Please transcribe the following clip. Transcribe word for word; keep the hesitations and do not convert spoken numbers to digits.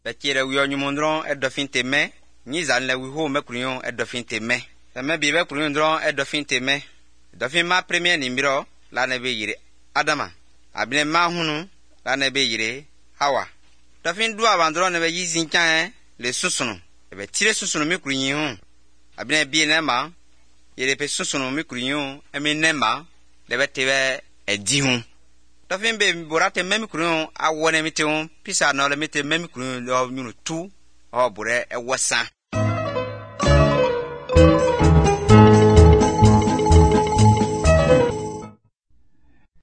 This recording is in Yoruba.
Bekire wi onyumondron edofin teme, ni zan le wi ho mekurion edofin teme. Teme bi be kurion dron edofin teme. Dofin ma premier nimbiro la ne be yire Adama. Abine ma hunu la ne be yire Hawa. Dofin dua bandron ne be yizin kan le susunu. E be tire susunu mekurion hu. Abine bi ne ma yire pe susunu mekurion emi ne ma le be tebe edi hu. Dofin be borate memi kurion awone mite hu pisa no le mite memi kurion lo nyunu tu o bore e wasa.